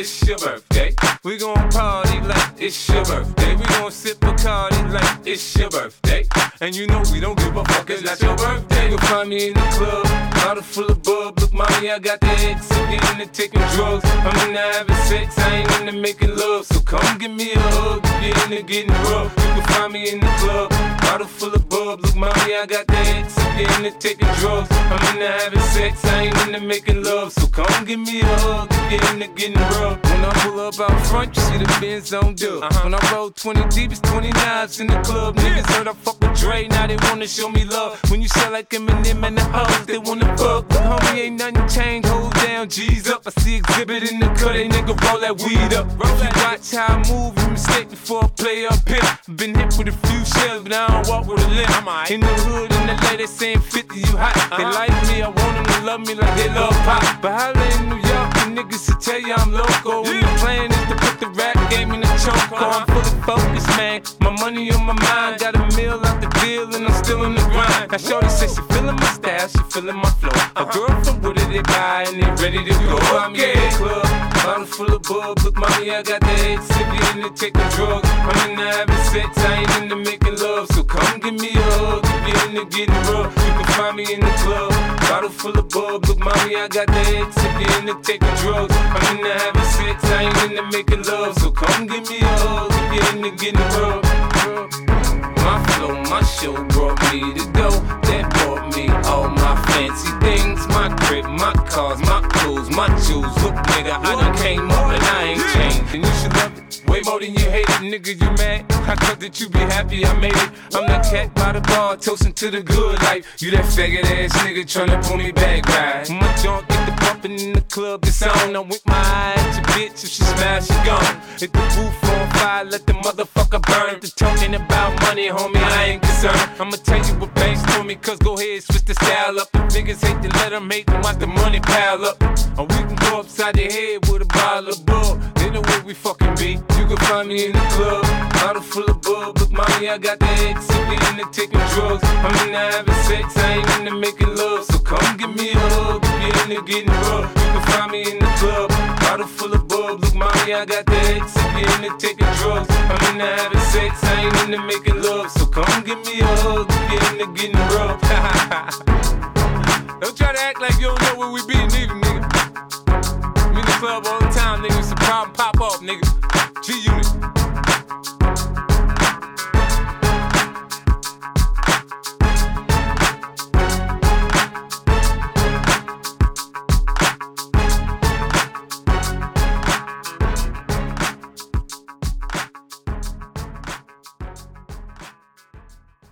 it's your birthday. We gon' party like it's your birthday. We gon' sip Bacardi like it's your birthday. And you know we don't give a fuck, it's not your birthday. You'll find me in the club, bottle full of bub. Look, mommy, I got the X, I'm into taking drugs. I'm into having sex, I ain't into making love. So come give me a hug, if you're into getting rough. You can find me in the club, bottle full of bub. Look, mommy, I got the X, I'm into taking drugs. I'm into having sex, I ain't into making love. So come give me a hug, if you're into getting rough. When I pull up out front, you see the Benz on dub. When I roll 20 deep, it's 20 knives in the club. Niggas heard I fuck with Dre, now they wanna show me love. When you sell like Eminem and the hoes, they wanna fuck. But homie, ain't nothing changed, hold down, G's up. I see exhibit in the cut, they nigga roll that weed up. If you watch how I move, you mistake before I play up here. Been hit with a few shells, but I don't walk with a limp. In the hood, in the lady saying 50, you hot. They like me, I want them to love me like they love pop. But holla in New York, the niggas will tell you I'm loco. When the plan is to put the rap game in the choke. I'm fully focused, man. My money on my mind, got a meal out the deal, and I'm still in the grind. Now shorty says she feeling my style, she feeling my flow. A girl from Wooded, they buy, and they ready to go. I'm in the club, bottle full of bub. Look, mommy, I got the head, sip it into taking drugs. I'm into having sex, I ain't into making love. So come give me a hug, if you're into getting rough. You can find me in the club, bottle full of bub. Look, mommy, I got the head, sip it into taking drugs. I'm into having sex, I ain't into making love. So come give me a hug, if you're into getting rough. My flow, my show brought me to go. That brought me all my fancy things. My crib, my cars, my clothes, my jewels. Look, nigga, I done came up and I ain't changed. And you should love it way more than you hate it, nigga, you mad? I thought that you be happy I made it. I'm that cat by the bar, toasting to the good life. You that faggot ass nigga tryna pull me back, right? My junk get the bumpin' in the club, it's on. I'm with my eye at your bitch, if she smash, she gone. Hit the roof on fire, let the motherfucker burn. The talking about money, homie, I ain't concerned. I'ma tell you what banks told me, cause go ahead, switch the style up. The niggas hate to let them hate them, watch the money pile up. Or we can go upside the head with a bottle of bug. They know where we fucking be. You can find me in the club, bottle full of bub. Look, mommy, I got the X, if you're into taking drugs. I'm into having sex, I ain't into making love. So come give me a hug, if you're into getting rough. You can find me in the club, bottle full of bub. Look, mommy, I got the X, if you're into taking drugs. I'm into having sex, I ain't into making love. So come give me a hug, if you're into getting rough. Don't try to act like you don't know where we be, neither, nigga. We in the club all the time, nigga. It's a problem, pop off, nigga. G-Unit.